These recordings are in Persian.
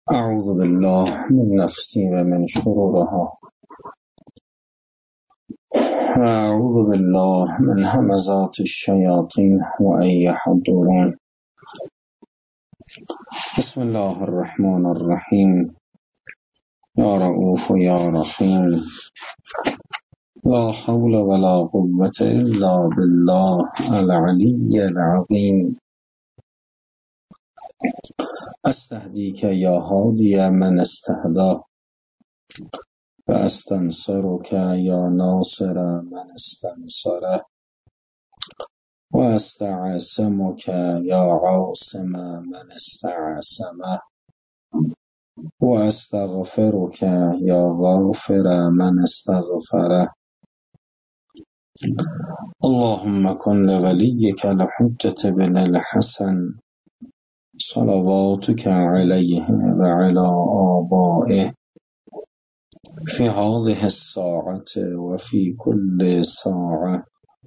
أعوذ بالله من نفسي ومن شرورها وأعوذ بالله من همزات الشياطين وأن يحضرون. بسم الله الرحمن الرحيم. يا رؤوف يا رحيم. لا حول ولا قوة إلا بالله العلي العظيم. أستهديك يا هادي من استهدى، وأستنصرك يا ناصر من استنصره، وأستعصمك يا عاصم من استعصمه، وأستغفرك يا غافر من استغفره. اللهم كن لوليك الحجة بن الحسن صلواتك عليه وعلى آبائه في هذه الساعة وفي كل ساعة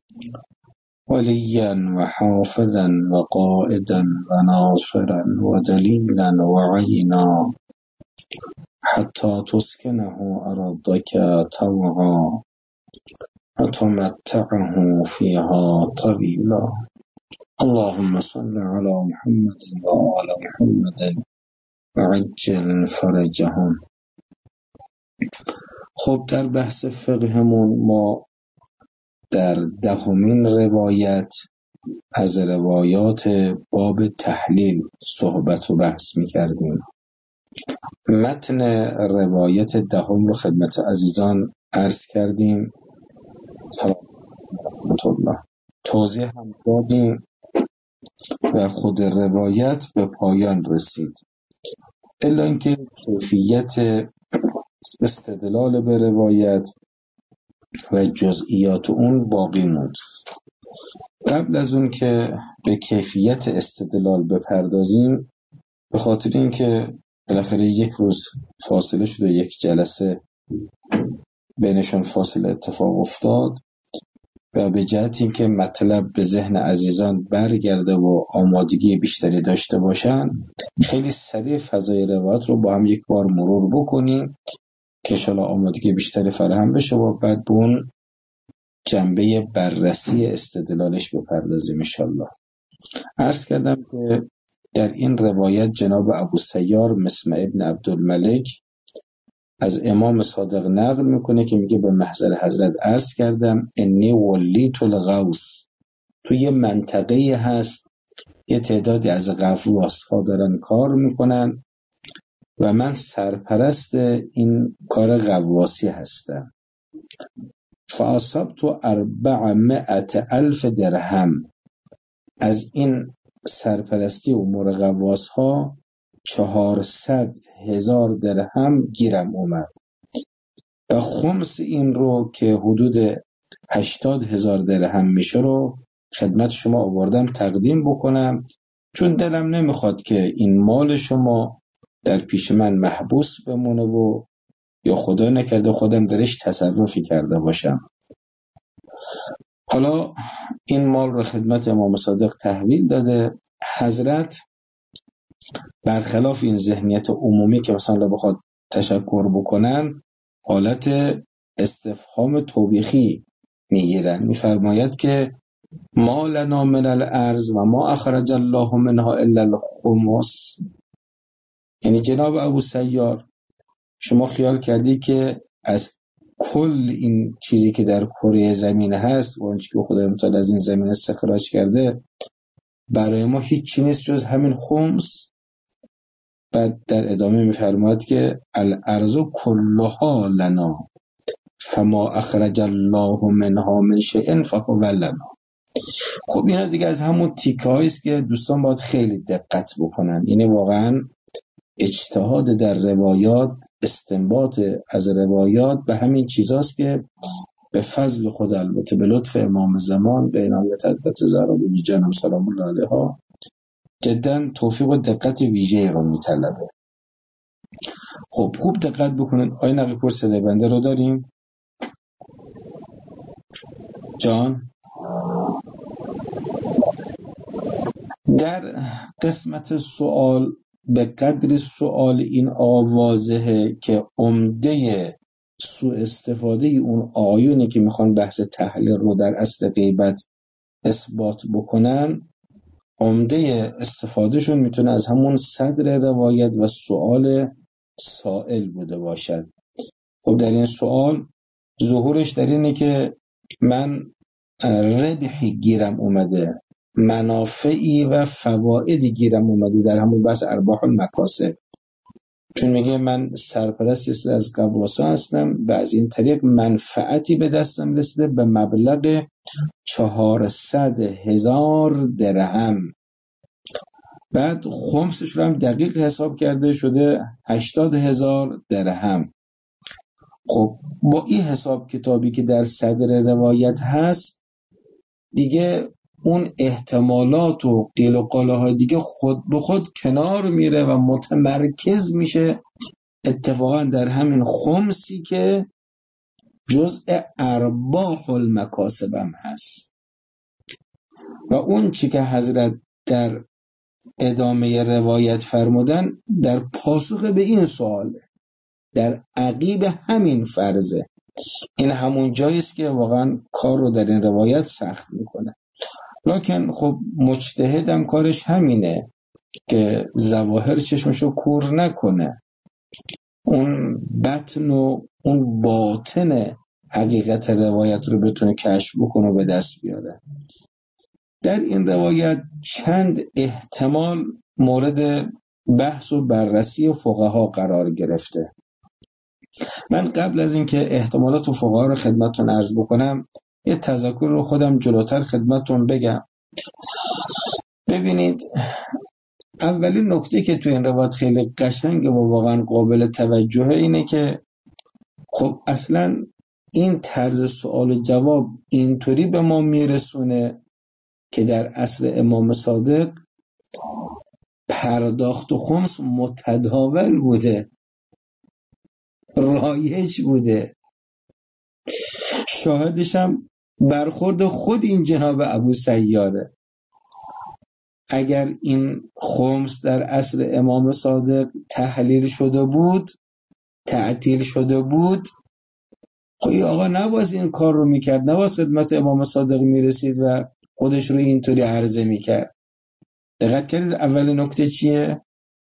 وليا وحافظا وقائدا وناصرا ودليلا وعينا حتى تسكنه أرضك طوعا وتمتعه فيها طويلا. اللهم صل على محمد وآل محمد وعجل فرجهم. خب در بحث فقهمون ما در 10مین روایت از روایات باب تحلیل صحبت و بحث می‌کردیم. متن روایت 10 رو خدمت عزیزان عرض کردیم. سلام الله. توضیح هم دادیم و خود روایت به پایان رسید، الا اینکه کیفیت استدلال به روایت و جزئیات اون باقی موند. قبل از اون که به کیفیت استدلال بپردازیم، به خاطر اینکه بالاخره یک روز فاصله شد و یک جلسه بینشون فاصله اتفاق افتاد و به جهت اینکه مطلب به ذهن عزیزان برگرده و آمادگی بیشتری داشته باشن، خیلی سریع فضای روایت رو با هم یک بار مرور بکنیم که انشاءالله آمادگی بیشتری فراهم بشه و بعد به اون جنبه بررسی استدلالش بپردازیم انشاءالله. عرض کردم که در این روایت جناب ابوسیار مسمع ابن عبدالملک از امام صادق نقل میکنه که میگه به محضر حضرت عرض کردم انی ولیت الغوث، تو یه منطقه هست یه تعدادی از غواص‌ها دارن کار میکنن و من سرپرست این کار غواصی هستم. فاصبت 400,000 درهم، از این سرپرستی امور غواص‌ها 400,000 درهم گیرم اومد و خمس این رو که حدود 80,000 درهم میشه رو خدمت شما آوردم تقدیم بکنم، چون دلم نمیخواد که این مال شما در پیش من محبوس بمونه و یا خدا نکرده خودم درش تصرفی کرده باشم. حالا این مال رو خدمت امام صادق تحویل داده. حضرت برخلاف این ذهنیت عمومی که مثلا بخواد تشکر بکنن، حالت استفهام توبیخی میگیرن. میفرماید که ما لنا من الارض و ما اخرج الله منها الا الخمس. یعنی جناب ابوسیار، شما خیال کردی که از کل این چیزی که در کره زمین هست و آنچه که خدای متعال از این زمین استخراج کرده برای ما هیچ نیست جز همین خمس؟ بعد در ادامه میفرماید که الارض کلها لنا فما اخرج الله منها من شیء فهو لنا. خب اینا دیگه از همون تیکه هاییست که دوستان باید خیلی دقت بکنن. یعنی واقعا اجتهاد در روایات، استنباط از روایات به همین چیزاست که به فضل خود، البته به لطف امام زمان، به عنایت حضرت زهرا بیبی جانم سلام الله علیها، جدا توفیق و دقت ویژه‌ای رو میطلبه. خب خوب دقت بکنید. آیه نقل پور صدای بنده رو داریم؟ جان در قسمت سوال به قدر سوال این واضحه که عمده سوء استفاده اون آیونی که میخوان بحث تحلیل رو در اصل غیبت اثبات بکنن، عمده استفادهشون میتونه از همون صدر روایت و سوال سائل بوده باشد. خب در این سوال ظهورش در اینه که من ربحی گیرم اومده، منافعی و فوائدی گیرم اومده در همون بحث ارباح المکاسب، چون میگه من سرپرست از قواسا هستم و از این طریق منفعتی به دستم رسیده به مبلغ 400,000 درهم. بعد خمسش رو هم دقیق حساب کرده شده 80,000 درهم. خب با این حساب کتابی که در صدر روایت هست دیگه اون احتمالات و قیل و قال‌های دیگه خود به خود کنار میره و متمرکز میشه اتفاقا در همین خمسی که جزء ارباح المکاسب هم هست. و اون چی که حضرت در ادامه روایت فرمودن در پاسخ به این سواله، در عقیب همین فرضه. این همون جاییست که واقعا کار رو در این روایت سخت میکنه. لکن خب مجتهدم کارش همینه که ظواهر چشمشو کور نکنه، اون بطن و اون باطن حقیقت روایت رو بتونه کشف بکنه و به دست بیاره. در این روایت چند احتمال مورد بحث و بررسی فقها قرار گرفته. من قبل از اینکه احتمالات فقها رو خدمتتون عرض بکنم یه تذکر رو خودم جلوتر خدمتتون بگم. ببینید، اولین نکته که تو این روایت خیلی قشنگه و واقعا قابل توجهه اینه که خب اصلا این طرز سوال و جواب اینطوری به ما میرسونه که در عصر امام صادق پرداخت و خمس متداول بوده، رایج بوده. شاهدش هم برخورد خود این جناب ابو سیاره. اگر این خمس در عصر امام صادق تحلیل شده بود، تعطیل شده بود، خب این آقا نباید این کار رو میکرد، نباید خدمت امام صادق میرسید و خودش رو اینطوری عرضه میکرد. دقت کردید اول نکته چیه؟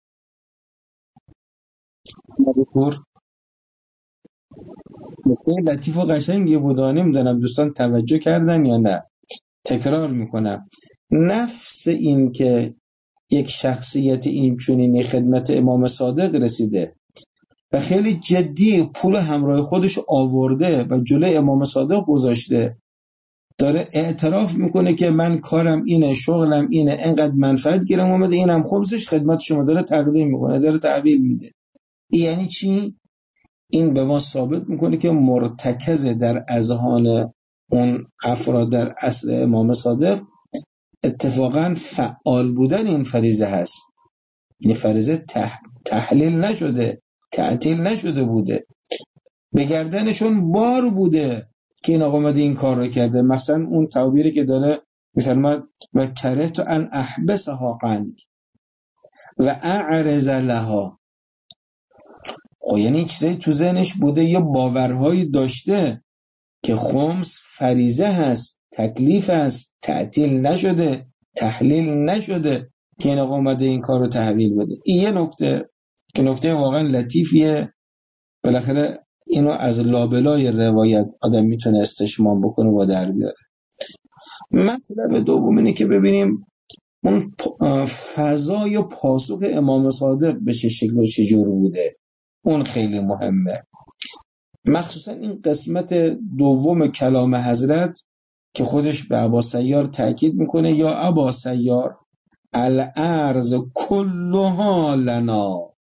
نکته لطیف و قشنگی بود، نمیدونم دوستان توجه کردن یا نه. تکرار میکنم، نفس این که یک شخصیت این چنینی خدمت امام صادق رسیده و خیلی جدی پول همراه خودش آورده و جلوی امام صادق گذاشته، داره اعتراف میکنه که من کارم اینه، شغلم اینه، انقدر منفعت گیرم اومده، اینم خمسش خدمت شما، داره تقدیم میکنه، داره تحویل میده. یعنی چی؟ این به ما ثابت میکنه که مرتکز در اذهان اون افراد در عصر امام صادق اتفاقا فعال بودن این فریضه هست. این فریضه تحلیل نشده، تعطیل نشده بوده، به گردنشون بار بوده که این آقا اومده این کار رو کرده. مثلا اون تعبیری که داره میفرماد و کرهت ان احبسها عنک و اعرض لها، یعنی چیزایی تو ذهنش بوده، یه باورهایی داشته که خمس فریضه هست، تکلیف هست، تعطیل نشده، تحلیل نشده که این آقا اومده این کار رو تحویل بده. این یه نکته که نکته واقعا لطیفیه، بالاخره اینو از لابلای روایت آدم میتونه استشمام بکنه و در بیاره. مطلب دوم اینه که ببینیم اون فضای پاسخ امام صادق به چه شکل و چه جور بوده. اون خیلی مهمه، مخصوصا این قسمت دوم کلام حضرت که خودش به ابا سیار تأکید میکنه، یا ابا سیار الارض کلها لنا،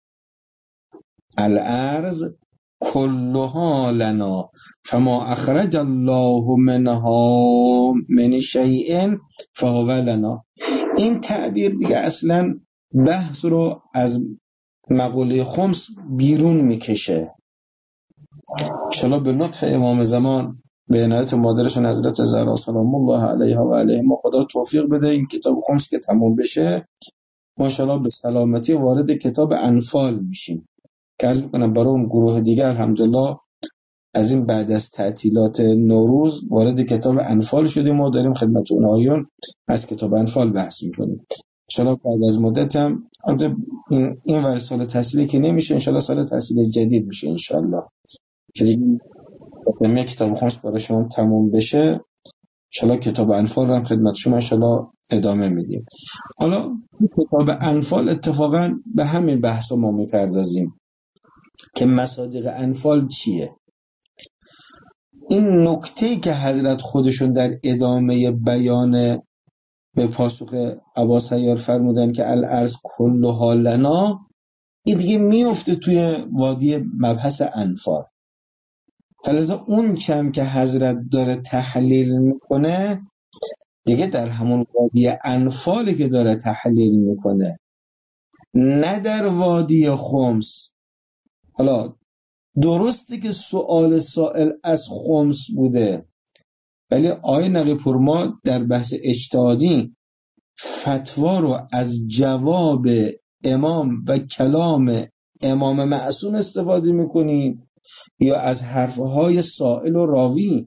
الارض کلها لنا فما اخرج الله منها من شیء فهو لنا. این تعبیر دیگه اصلا بحث رو از مقوله خمس بیرون میکشه. انشاءالله به لطف امام زمان به عنایت مادرشون حضرت زهرا سلام الله علیها و علیهم خدا توفیق بده این کتاب خمس که تموم بشه ماشاءالله به سلامتی وارد کتاب انفال میشیم که عرض میکنم برای اون گروه دیگه الحمدلله از این بعد از تعطیلات نوروز وارد کتاب انفال شدیم و داریم خدمت اونایون از کتاب انفال بحث میکنیم. انشالله بعد از مدت هم این ور سال تحصیلی که نمیشه، انشالله سال تحصیل جدید میشه انشالله که دیگه تمام کتاب خمس برای شما تموم بشه. انشالله کتاب انفال رو هم خدمت شما انشالله ادامه میدیم. حالا کتاب انفال اتفاقا به همین بحث ما میپردازیم که مصادیق انفال چیه. این نکته‌ای که حضرت خودشون در ادامه بیان به پاسخ ابا سیار فرمودن که الارض کلها لنا، این دیگه میفته توی وادی مبحث انفال. فلذا اون چم که حضرت داره تحلیل میکنه دیگه در همون وادی انفالی که داره تحلیل میکنه، نه در وادی خمس. حالا درسته که سؤال سائل از خمس بوده، ولی آقای نقی‌پور ما در بحث اجتهادی فتوا رو از جواب امام و کلام امام معصوم استفاده میکنیم یا از حرفهای سائل و راوی؟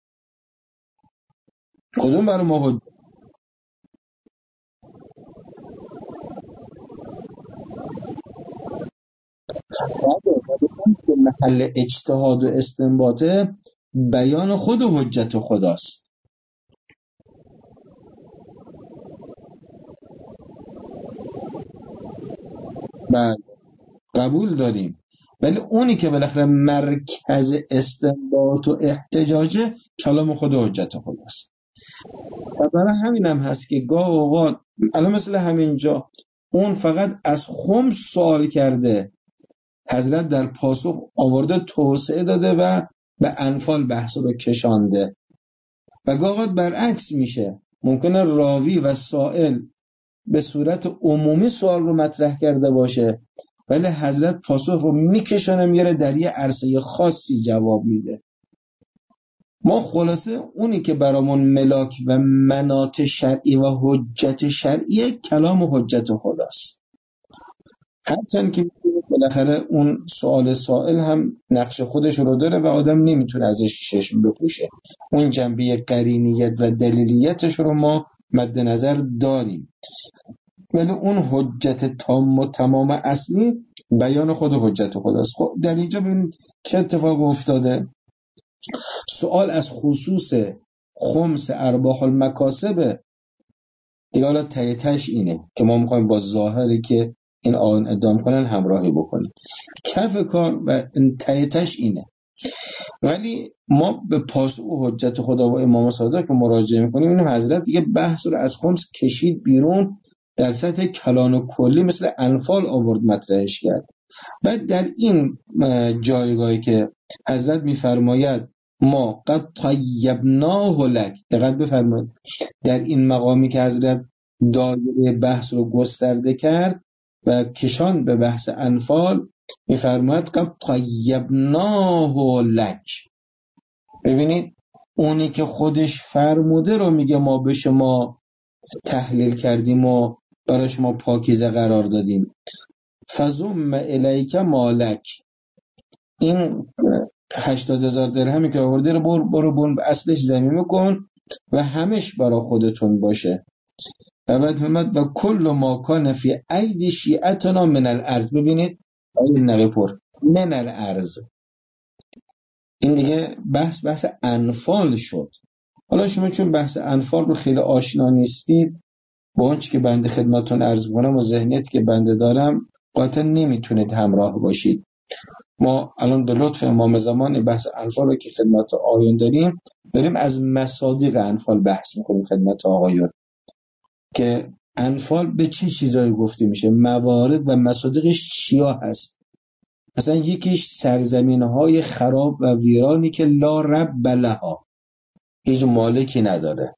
کدوم برای ما حجت؟ که محل اجتهاد و استنباطه بیان خود و حجت خداست. بله قبول داریم، ولی اونی که بالاخره مرکز استنباط و احتجاجه کلام خود و حجت خداست. و برای همین هم هست که گاه اوقات الان مثل همینجا اون فقط از خمس سوال کرده، حضرت در پاسخ آورده توسعه داده و به انفال بحث رو کشانده. و گاه اوقات برعکس میشه، ممکنه راوی و سائل به صورت عمومی سوال رو مطرح کرده باشه، ولی حضرت پاسخ رو میکشانه میاره در یه عرصه خاصی جواب میده. ما خلاصه اونی که برامون ملاک و مناط شرعی و حجت شرعی کلام و حجت خداست. هرچند که بالاخره اون سوال سائل هم نقش خودش رو داره و آدم نمیتونه ازش چشم بپوشه، اون جنبه قرینیت و دلیلیتش رو ما مد نظر داریم، ولی اون حجت تام و تمام اصلی بیان خود حجت خداست. خب در اینجا ببینید چه اتفاق افتاده. سوال از خصوص خمس ارباح المکاسب دیگه، حالا تایتش اینه که ما میخوایم با ظاهری که این آن ادام کنن همراهی بکنیم، کف کار و تایتش اینه. ولی ما به پاسخ و حجت خدا و امام صادق که مراجعه میکنیم اینم حضرت دیگه بحث رو از خمس کشید بیرون، در سطح کلان و کلی مثل انفال آورد مطرحش کرد. و در این جایگاهی که حضرت میفرماید ما قد طیبناه لک، دقت بفرمایید در این مقامی که حضرت دایره بحث رو گسترده کرد و کشان به بحث انفال، میفرماید قد طیبناه لک. ببینید اونی که خودش فرموده رو میگه ما به شما تحلیل کردیم و برای شما پاکیزه قرار دادیم. فزم الیک مالک، این 80,000 درهمی که آورده رو برو اصلش ضمیمه کن و همش برای خودتون باشه. و بعد فرمود و کل ما کان فی ایدی شیعتنا من الارض. ببینید آیه نقی‌پور من الارض، این دیگه بحث انفال شد. حالا شما چون بحث انفال رو خیلی آشنا نیستید، با اون چی که بنده خدمتتون عرض کنم و ذهنیتی که بنده دارم قاطع نمیتونید همراه باشید. ما الان به لطف امام زمان بحث انفال رو که خدمت آقایون داریم از مصادیق انفال بحث میکنیم خدمت آقایون، که انفال به چه چیزایی گفته میشه، موارد و مصادیقش چیا هست. مثلا یکیش سرزمین‌های خراب و ویرانی که لا رب لها، هیچ مالکی نداره،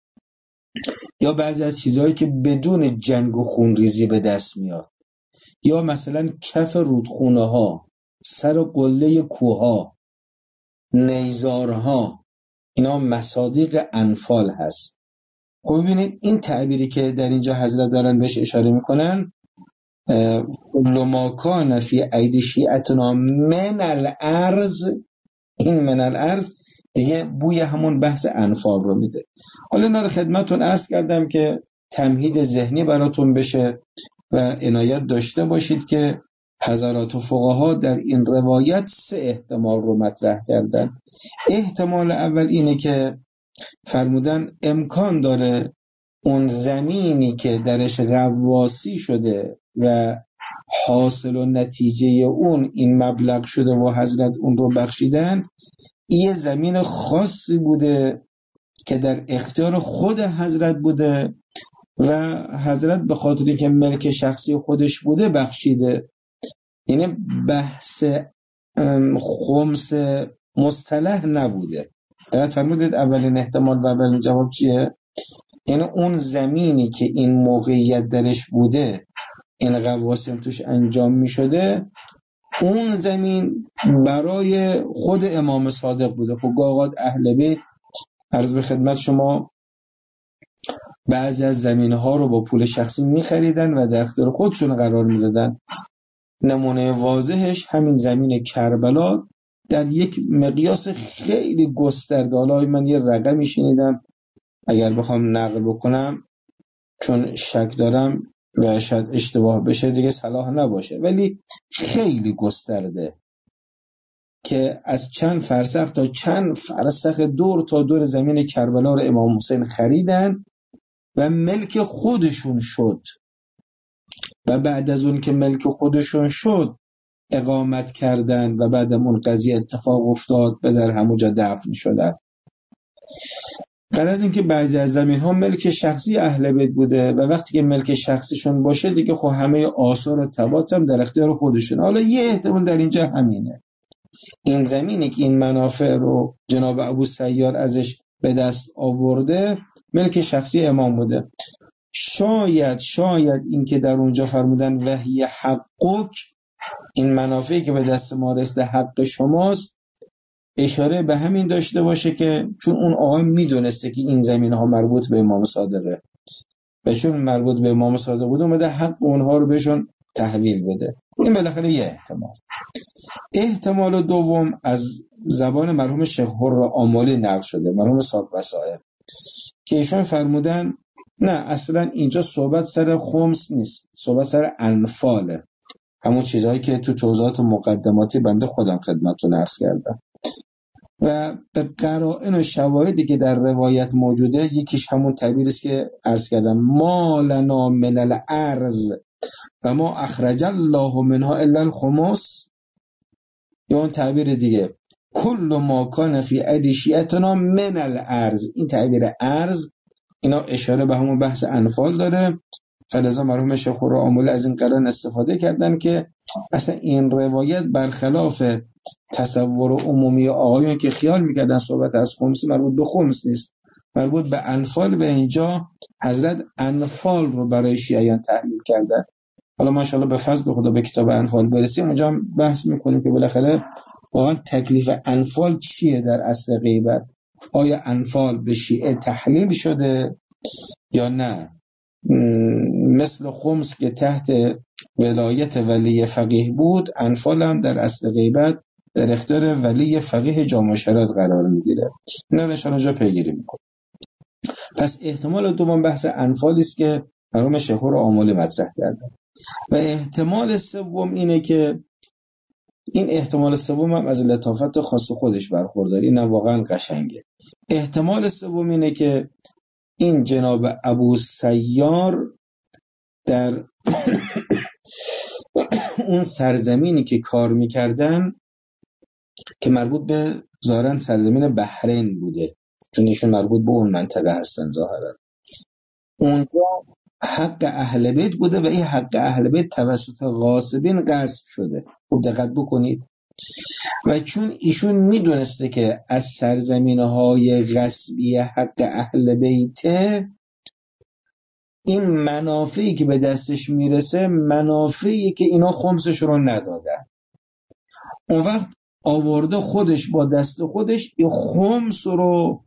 یا بعضی از چیزهایی که بدون جنگ و خونریزی به دست میاد، یا مثلا کف رودخونه ها، سر قله کوها، نیزارها، اینا مصادیق انفال هست. خب ببینید این تعبیری که در اینجا حضرت دارن بهش اشاره میکنن، کل ما کان فی ایدی شیعتنا من الارض، این من الارض دیگه بوی همون بحث انفال رو میده. حالا اینا رو خدمتتون عرض کردم که تمهید ذهنی براتون بشه و عنایت داشته باشید که حضرات فقها در این روایت 3 احتمال رو مطرح کردن. احتمال اول اینه که فرمودن امکان داره اون زمینی که درش غواصی شده و حاصل و نتیجه اون این مبلغ شده و حضرت اون رو بخشیدن، یه زمین خاصی بوده که در اختیار خود حضرت بوده و حضرت به خاطری که ملک شخصی خودش بوده بخشیده. یعنی بحث خمس مصطلح نبوده. حضرت فرمودید اولین احتمال و اولین جواب چیه؟ یعنی اون زمینی که این موقعیت درش بوده، این غواصی هم توش انجام می شده، اون زمین برای خود امام صادق بوده. خب گاهات اهل بیت عرض به خدمت شما بعضی از زمینها رو با پول شخصی می خریدن و در اختیار خودشون قرار می دادن. نمونه واضحش همین زمین کربلا در یک مقیاس خیلی گسترده، حالا من یه رقمی شنیدم اگر بخوام نقل بکنم چون شک دارم و شاید اشتباه بشه دیگه صلاح نباشه، ولی خیلی گسترده که از چند فرسخ تا چند فرسخ دور تا دور زمین کربلا رو امام حسین خریدن و ملک خودشون شد و بعد از اون که ملک خودشون شد اقامت کردن و بعد اون قضیه اتفاق افتاد و در همونجا دفن شدن. بعد از اینکه بعضی از زمین ها ملک شخصی اهل بیت بوده و وقتی که ملک شخصیشون باشه دیگه خب همه آثار و تبات هم در اختیار خودشون. حالا یه احتمال در اینجا همینه، این زمینی که این منافع رو جناب ابو سیار ازش به دست آورده ملک شخصی امام بوده. شاید این که در اونجا فرمودن وحی حقک، این منافعی که به دست ما رسیده حق شماست، اشاره به همین داشته باشه که چون اون آقای میدونسته که این زمین ها مربوط به امام صادقه و چون مربوط به امام صادق بوده اومده حق اونها رو بهشون تحویل بده. این بالاخره یه احتمال. احتمال دوم از زبان مرحوم شیخ حر آملی نقل شده، مرحوم صاحب وسائل، که ایشون فرمودن نه اصلا اینجا صحبت سر خمس نیست، صحبت سر انفاله، همون چیزهایی که تو توضیحات مقدماتی بنده خودم خدمتتون عرض کردم. و به قرائن و شواهدی که در روایت موجوده یکیش همون تعبیری است که عرض کردم، ما لنا من الارض و ما اخرج الله منها الا الخمس، یا اون تعبیر دیگه کل ما کان فی ایدی شیعتنا من الارض. این تعبیر ارض اینا اشاره به همون بحث انفال داره، فلذا مرحوم شیخ حر از این قرائن استفاده کردن که اصلا این روایت برخلاف تصور عمومی آقایون که خیال میکردن صحبت از خمس مربوط به خمس نیست، مربوط به انفال، و اینجا حضرت انفال رو برای شیعیان تحلیل کردن. حالا ماشاءالله به فضل خدا به کتاب انفال برسیم اونجا هم بحث میکنیم که بالاخره واقعا تکلیف انفال چیه در عصر غیبت، آیا انفال به شیعه تحلیل شده یا نه، مثل خمس که تحت ولایت ولی فقیه بود انفال هم در عصر غیبت در اختیار ولی فقیه جامع شرایط قرار میگیره. اینا نشان جا پیگیری میکنه. پس احتمال دوم بحث انفالی است که مرحوم شیخ حر آملی مطرح کردن. و احتمال سوم اینه که این احتمال سوم هم از لطافت خاص خودش برخورداره، این واقعا قشنگه. احتمال سوم اینه که این جناب ابو سیار در اون سرزمینی که کار میکردن که مربوط به ظاهرا سرزمین بحرین بوده، چون ایشون مربوط به اون منطقه هستن ظاهرا، اونجا حق اهل بیت بوده و این حق اهل بیت توسط غاصبین غصب شده. خوب دقت بکنید. و چون ایشون میدونسته که از سرزمین‌های غصبی حق اهل بیته این منافعی که به دستش میرسه منافعی که اینا خمسش رو ندادن، اون وقت آورده خودش با دست خودش این خمس رو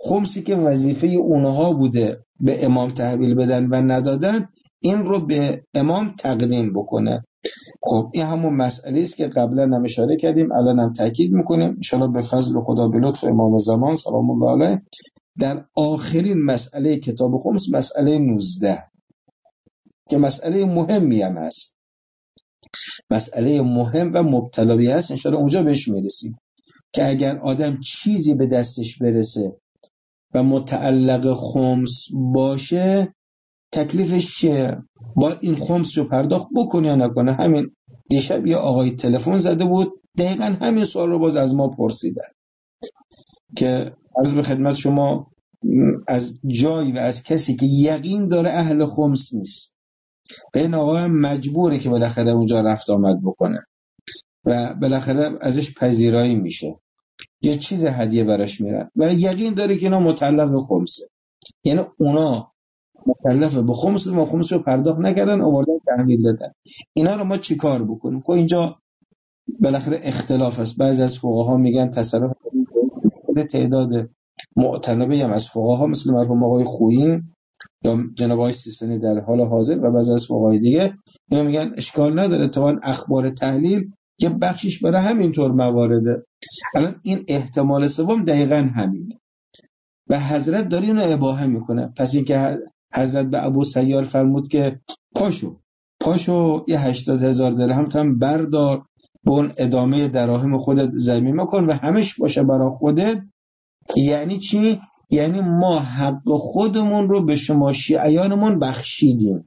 خمسی که وظیفه اونها بوده به امام تحویل بدن و ندادن، این رو به امام تقدیم بکنه. خب این همون مسئله است که قبلا هم اشاره کردیم، الان هم تاکید میکنیم ان شاءالله به فضل خدا به لطف امام زمان سلام الله علیه در آخرین مسئله کتاب خمس، مسئله 19 که مسئله مهمی هم هست، مسئله مهم و مبتلایی هست، ان شاءالله اونجا بهش میرسیم که اگر آدم چیزی به دستش برسه و متعلق خمس باشه تکلیفش چیه؟ باید این خمس رو پرداخت بکنه یا نکنه؟ همین دیشب یه آقای تلفن زده بود دقیقا همین سوال رو باز از ما پرسیدن که عرض به خدمت شما از جایی و از کسی که یقین داره اهل خمس نیست و این آقای مجبوره که بالاخره اونجا رفت آمد بکنه و بالاخره ازش پذیرایی میشه، یه چیز هدیه براش میرن ولی یقین داره که اینا متعلق به خمسه، یعنی اونا مکلف به خمس و خمس رو پرداخت نکردن آوردن تحویل دادن. اینا رو ما چیکار بکنیم؟ خب اینجا بالاخره اختلاف است. بعضی از فقها میگن تصرف تعداد معتنبه هم از فقها مثل مرحوم آقای خویی یا جناب آقای سیستانی در حال حاضر و بعضی از فقهای دیگه اینا میگن اشکال نداره، طبعا اخبار تحلیل یه بخشش برای همینطور موارده. الان این احتمال سوم دقیقاً همینه و حضرت داره اینو اباحه میکنه. پس اینکه حضرت به ابو سیار فرمود که پاشو یه 80,000 درهم هم بردار به اون ادامه دراهم خودت ضمیمه کن و همش باشه برای خودت، یعنی چی؟ یعنی ما حق خودمون رو به شما شیعیانمون بخشیدیم.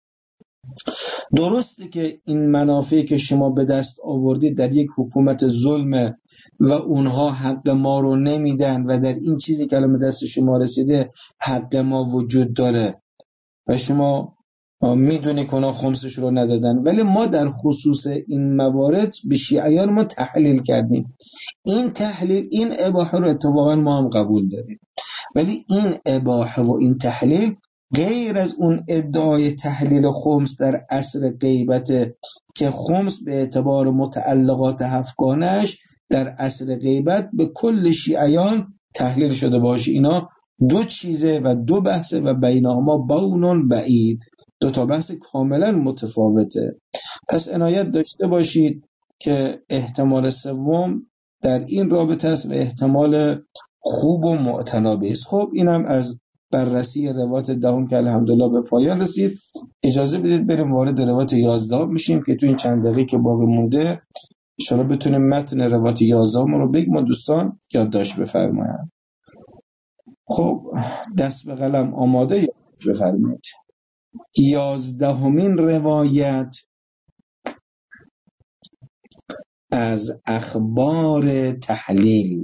درسته که این منافعی که شما به دست آوردید در یک حکومت ظلمه و اونها حق ما رو نمیدن و در این چیزی که الان به دست شما رسیده حق ما وجود داره و شما میدونی که اونا خمسش رو ندادن، ولی ما در خصوص این موارد به شیعیان ما تحلیل کردیم. این تحلیل، این اباحه رو اتفاقا ما هم قبول داریم، ولی این اباحه و این تحلیل غیر از اون ادعای تحلیل خمس در عصر غیبت که خمس به اعتبار متعلقات هفتگانش در عصر غیبت به کل شیعیان تحلیل شده باشه. اینا دو چیزه و دو بحثه و بینهما بون بعید، دو تا بحث کاملا متفاوته. پس عنایت داشته باشید که احتمال سوم در این رابطه است و احتمال خوب و معتنابی است. خب اینم از بررسی روایت دهم که الحمدلله به پایان رسید. اجازه بدید بریم وارد روایت 11 میشیم که تو این چند دقیقه که باقی مونده ان شاءالله بتونیم متن روایت 11 رو بگیم و دوستان یادداشت بفرمایید. خب دست به قلم آماده یادداشت بفرمایید. 11مین روایت از اخبار تحلیل.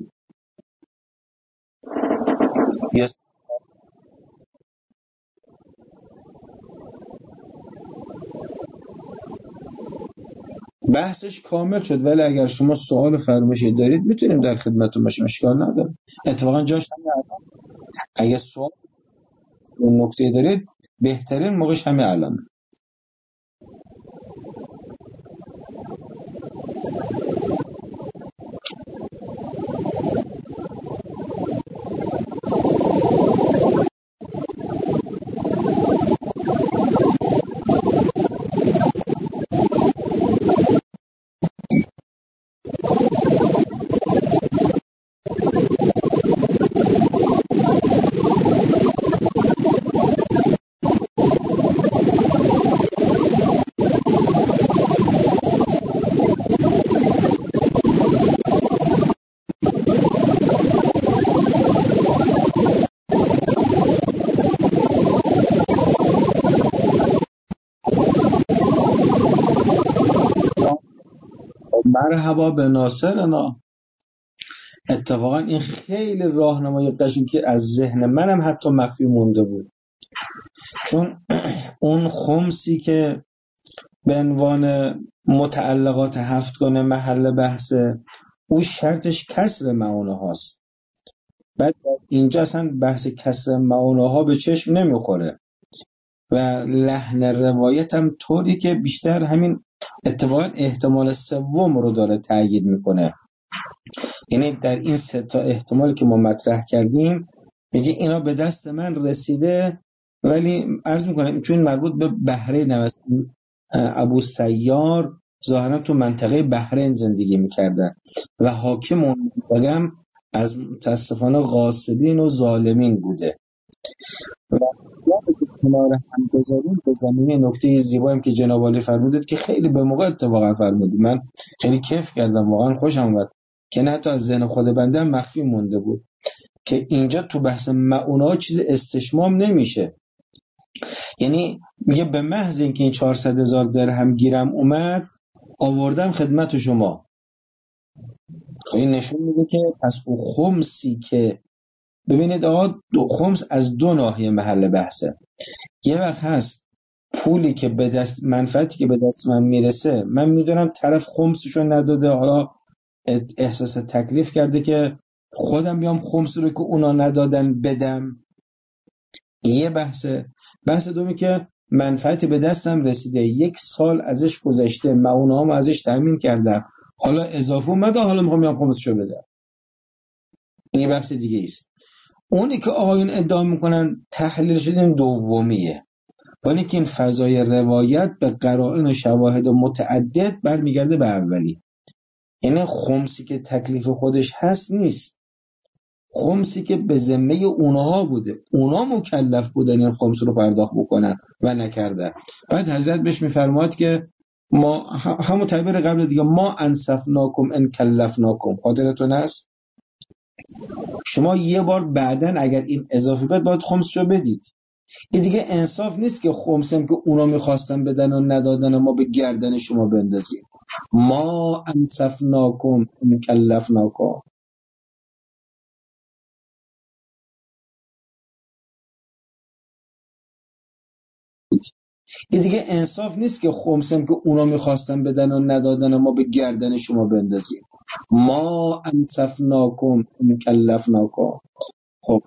بحثش کامل شد، ولی اگر شما سوال فرمایشی دارید میتونیم در خدمتتون باشیم، اشکال نداره. اتفاقا جاش هم اگه سوال نکته دارید بهترین موقعش همه الان. مرحبا به ناصرنا. اتفاقا این خیلی راهنمای قشنگی که از ذهن منم حتی مخفی مونده بود، چون اون خمسی که به عنوان متعلقات هفتگانه محل بحثه، اون شرطش کسر معونه هاست. بعد اینجا اصلا بحث کسر معونه ها به چشم نمیخوره و لحن روایت هم طوری که بیشتر همین اتفاقا احتمال سوم رو داره تأیید میکنه. یعنی در این سه تا احتمال که ما مطرح کردیم میگه اینا به دست من رسیده، ولی عرض میکنم چون مربوط به بحرین است. ابو سیار ظاهرا تو منطقه بحرین زندگی میکردن و حاکم اون منطقه هم از متاسفانه غاصبین و ظالمین بوده. و که کنار هم بذاریم به زمینه نکته زیباییم که جناب عالی فرمودید که خیلی به موقع اتفاقا فرمودید، من خیلی کیف کردم، واقعا خوشم اومد که نه تا از ذهن خود بنده هم مخفی مونده بود که اینجا تو بحث معونه چیز استشمام نمیشه. یعنی میگه به محض اینکه این 400,000 درهم گیرم اومد آوردم خدمت شما. این نشون میده که پس او خمسی که ببینید آقا خمس از دو ناحیه محل بحثه. یه وقت هست پولی که به دست منفعتی که به دست من میرسه من میدونم طرف خمسشو نداده، حالا احساس تکلیف کرده که خودم بیام خمس رو که اونا ندادن بدم. یه بحثه. بحث دومی که منفعتی به دستم رسیده، 1 سال ازش گذشته، معونه‌هام ازش تامین کردم، حالا اضافه اومده، حالا میخوام بیام خمسشو بدم. این یه بحث دیگه است. اونی که آقایون ادعا میکنن تحلیل شده این دومیه، ولی که این فضای روایت به قرائن و شواهد متعدد برمیگرده به اولی. یعنی خمسی که تکلیف خودش هست نیست، خمسی که به ذمه اونها بوده، اونا مکلف بودن این خمس رو پرداخت بکنن و نکردن. بعد حضرت بهش میفرماد که ما همون تعبیر قبل دیگه، ما انصفناکم ان کلفناکم، خاطرتون هست؟ شما یه بار بعدن اگر این اضافه بد باید خمسشو بدید. این دیگه انصاف نیست که خمسم که اونا میخواستن بدن و ندادن و ما به گردن شما بندازیم. ما انصفناکم ان کلفناکم. این دیگه انصاف نیست که خمسم که اونا میخواستن بدن و ندادن و ما به گردن شما بندازیم. ما انصفناکم ان کلفناکم. خب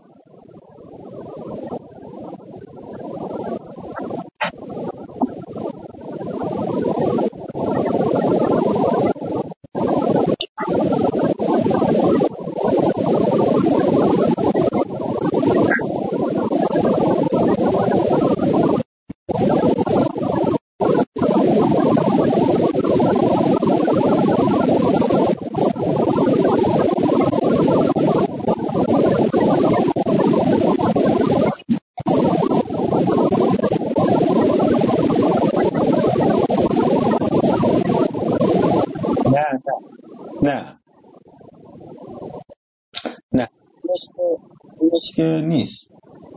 نه نه نه اینش که نیست.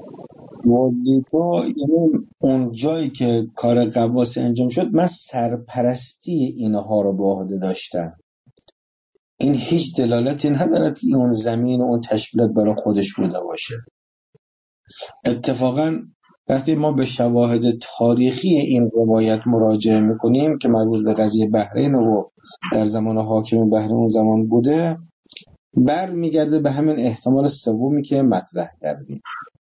مدیتو یعنی اون جایی که کار قواسی انجام شد من سرپرستی اینها رو به عهده داشتم. این هیچ دلالتی ندارد که اون زمین و اون تشکیلات برای خودش بوده باشه. اتفاقا وقتی ما به شواهد تاریخی این روایت مراجعه میکنیم که مربوط به قضیه بحرین و در زمان حاکم بحرین اون زمان بوده، برمیگرده به همین احتمال سومی که مطرح کردیم.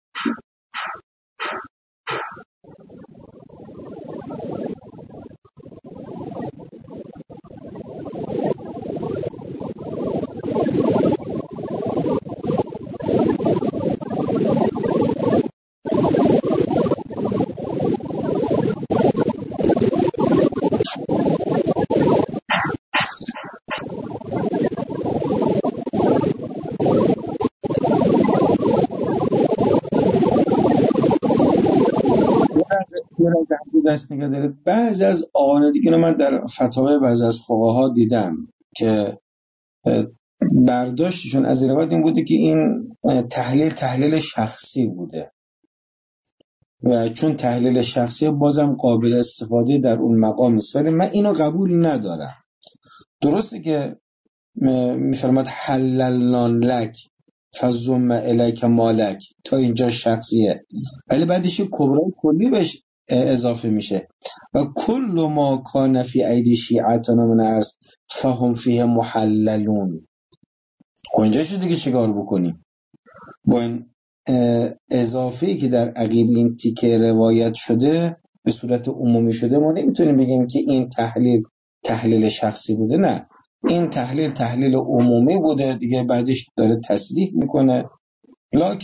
یه راز دست نگه دارید. بعضی از آقایان دیگه رو من در فتاوی بعضی از فقها دیدم که برداشتشون از این روایت این بوده که این تحلیل شخصی بوده و چون تحلیل شخصی بازم قابل استفاده در اون مقام نیست، ولی من اینو قبول ندارم. درسته که میفرماد حللنا لک فزم الیک مالک، تا اینجا شخصیه، ولی بعدش کبرای کلی بهش اضافه میشه و کل ما کان فی ایدی شیعتنا من ارض فهم فیه محللون. اینجا شو دیگه چیکار بکنیم با این اضافه‌ای که در عقیب این تیکه روایت شده به صورت عمومی شده؟ ما نمیتونیم بگیم که این تحلیل شخصی بوده، نه، این تحلیل عمومی بوده دیگه، بعدش داره تصریح میکنه. لکن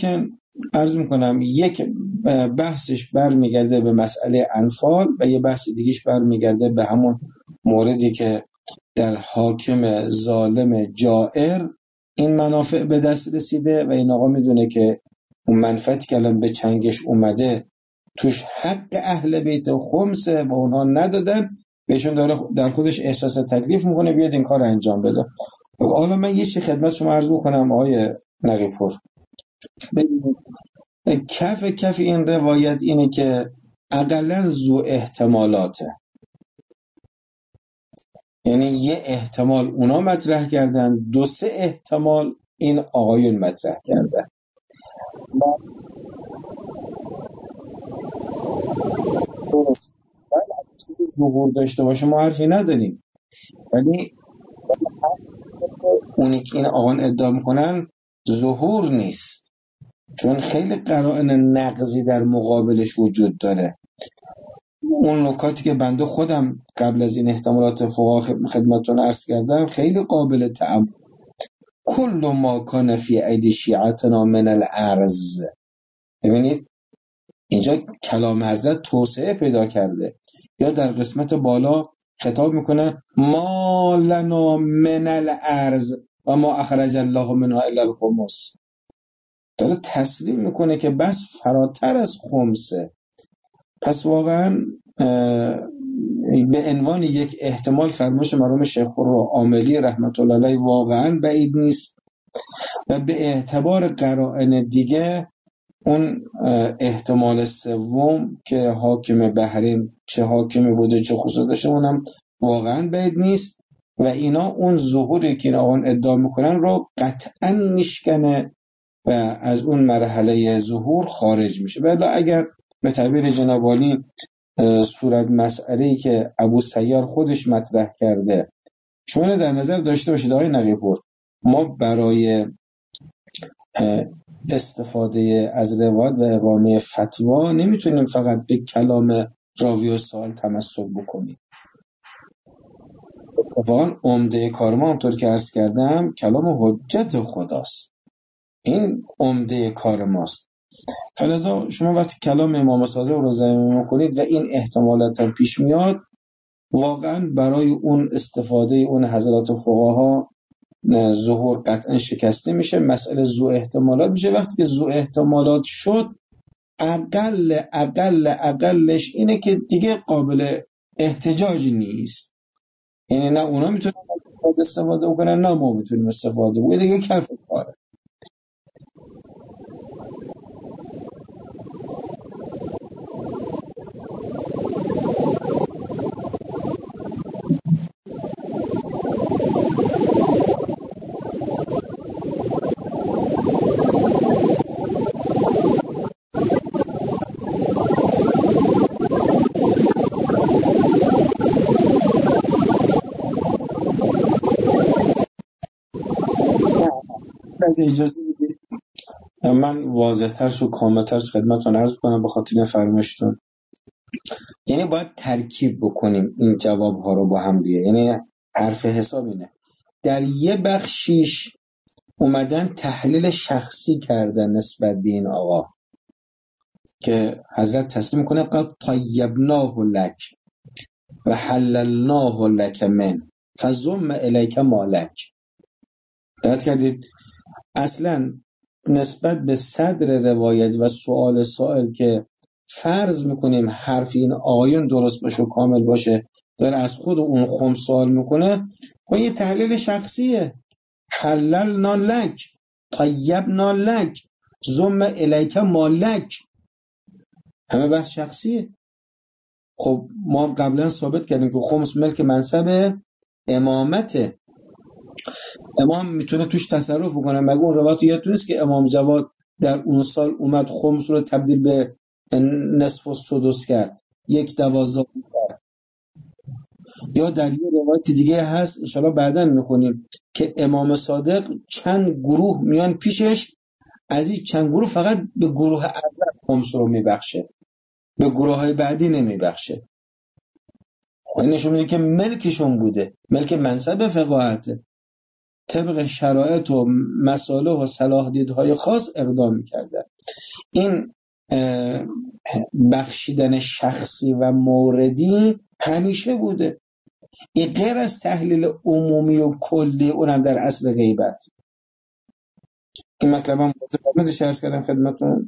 عرض میکنم یک بحثش برمیگرده به مسئله انفال و یه بحث دیگهش برمیگرده به همون موردی که در حاکم ظالم جائر این منافع به دست رسیده و این آقا میدونه که اون منفعتی که الان به چنگش اومده توش حق اهل بیت خمسه و اونها ندادن، بهشون داره در خودش احساس تکلیف میکنه بیاد این کار انجام بده. حالا من یه چیز خدمت شما عرض بکنم آقای نقی‌پور. ببینید کف این روایت اینه که اقلا ذو احتمالاته، یعنی یه احتمال اونا مطرح کردن، 2-3 احتمال این آقایون مطرح کردن. درست اگه چیزی ظهور داشته باشه ما حرفی نداریم، ولی اونی که این آقایون ادعا میکنن ظهور نیست، چون خیلی قرائن نقضی در مقابلش وجود داره. اون نکاتی که بنده خودم قبل از این احتمالات فقها خدمتتون عرض کردم خیلی قابل تأمل. کل ما کان فی ایدی شیعتنا من الارض، ببینید اینجا کلام حضرت توسعه پیدا کرده، یا در قسمت بالا خطاب میکنه ما لنا من الارض و ما اخرج الله منها الا الخمس، داره تسلیم میکنه که بس فراتر از خمسه. پس واقعا به عنوان یک احتمال فرمایش مرحوم شیخ عاملی رحمت الله علیه واقعا بعید نیست و به اعتبار قرائن دیگه اون احتمال سوم که حاکم بحرین چه حاکمی بوده چه خصوص داشته اونم واقعا بعید نیست و اینا اون ظهوری که اون ادعا میکنن رو قطعا میشکنه و از اون مرحله ظهور خارج میشه. ولی اگر به تعبیر جناب عالی صورت مسئله‌ای که ابو سیار خودش مطرح کرده شما در نظر داشته باشید آقای نقی‌پور، ما برای استفاده از روایت و اقامه فتوا نمیتونیم فقط به کلام راوی و سائل تمسک بکنیم. اتفاقا عمده کار ما همونطور که عرض کردم کلام حجت خداست، این عمده کار ماست. فلذا شما وقتی کلام امام صادق رو زمین میکنید و این احتمالات هم پیش میاد، واقعا برای اون استفاده اون حضرات فقها ظهور قطعا شکسته میشه، مسئله ذو احتمالات میشه. وقتی که ذو احتمالات شد اقلش اینه که دیگه قابل احتجاج نیست، یعنی نه اونا میتونن استفاده بکنن نه ما میتونیم استفاده بکنیم، دیگه کف کاره. از اجازه بدید من واضح‌ترش و کامل‌ترش خدمتتون عرض کنم به خاطر فرمایشتون. یعنی باید ترکیب بکنیم این جواب‌ها رو با هم دیگه، یعنی حرف حساب اینه در یه بخشیش اومدن تحلیل شخصی کردن نسبت به این آقا که حضرت تسلیم کنه قد طیبناه لک و حللناه لک من فزم الیک مالک. دقت کردید اصلا نسبت به صدر روایت و سوال سائل که فرض میکنیم حرف این آقایون درست باشه و کامل باشه داره از خود اون خم سوال میکنه و یه تحلیل شخصیه. حللنا لک طیبنا لک زم الیک مالک، همه بحث شخصیه. خب ما قبلا ثابت کردیم که خمس ملک منصب امامته، امام میتونه توش تصرف بکنه. مگه اون روایت یادتون نیست که امام جواد در اون سال اومد خمس رو تبدیل به نصف و سدس کرد، 1/12 کرد. یا در یه روایت دیگه هست انشاءالله بعداً میخونیم که امام صادق چند گروه میان پیشش، از این چند گروه فقط به گروه اول خمس رو میبخشه، به گروه های بعدی نمیبخشه. این نشون میده که ملکشون بوده، ملک منصب فقاهته، طبق شرایط و مصالح و صلاح دیدهای خاص اقدام میکردن. این بخشیدن شخصی و موردی همیشه بوده، این غیر از تحلیل عمومی و کلی، اونم در اصل غیبت. این مطلب هم موضوع عرض کردم خدمتون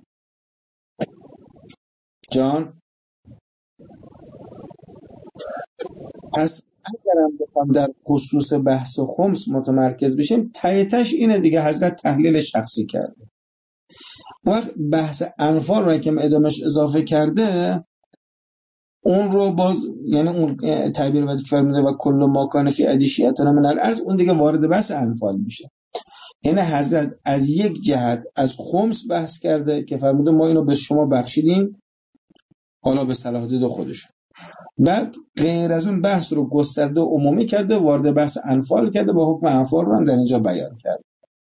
جان. پس اگرم بخوام در خصوص بحث خمس متمرکز بشیم، تایتش اینه دیگه، حضرت تحلیل شخصی کرده. وقت بحث انفال رو که ادامش اضافه کرده، اون رو باز یعنی اون تعبیر وقتی که فرموده و کل ما کان فی ادیشیتنا من الارض، اون دیگه وارد بحث انفال میشه. یعنی حضرت از یک جهت از خمس بحث کرده که فرموده ما اینو به شما بخشیدیم، حالا به صلاح دید خودشون. بعد غیر از اون بحث رو گسترده و عمومی کرده، وارد بحث انفال کرده، با حکم انفال رو هم در اینجا بیان کرده.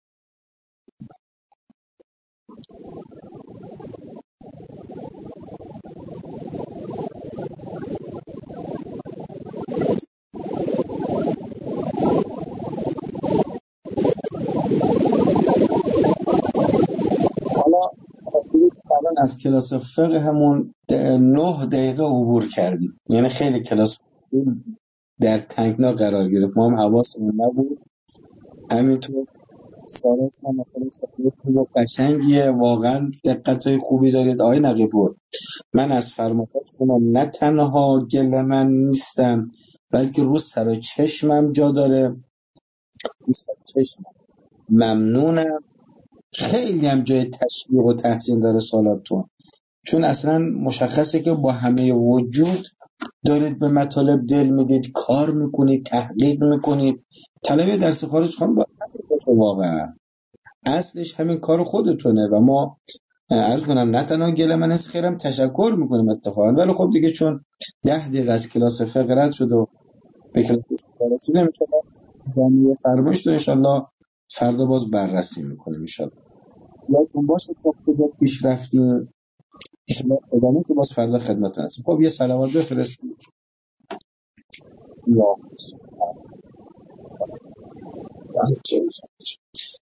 حالا الان از کلاس فقه همون 9 دقیقه عبور کردیم، یعنی خیلی کلاس در تنگنا قرار گرفت، ما هم حواسمون نبود. همینطور سارس هم مثلا سارس خوب و قشنگیه، واقعا دقت‌های خوبی دارید آقای نقیب‌پور. من از فرماسات شما نه تنها گله من نیستم، بلکه رو سر و چشمم جا داره، رو سر و چشمم ممنونم. خیلی هم جای تشویق و تحسین داره سوالاتون، چون اصلا مشخصه که با همه وجود دارید به مطالب دل میدید، کار میکنید، تحقیق میکنید. طلبه درس خارج خواهم با همین باشه، واقعا اصلش همین کار خودتونه و ما عرض کنم نه تنها گله من از خیرم تشکر میکنیم اتفاقا. ولی خب دیگه چون 10 دقیقه از کلاس فقه رد شد و به کلاس فقه رسیدیم، انشاءالله ادامه فرمایش رو انشاءالله فردا باز بررسی میکنیم انشاءالله. یادتون باشه تا کجا پیش رفتیم، انشاءالله ادامه که باز فردا خدمتتون هستیم. خب یه صلوات بفرستید. یا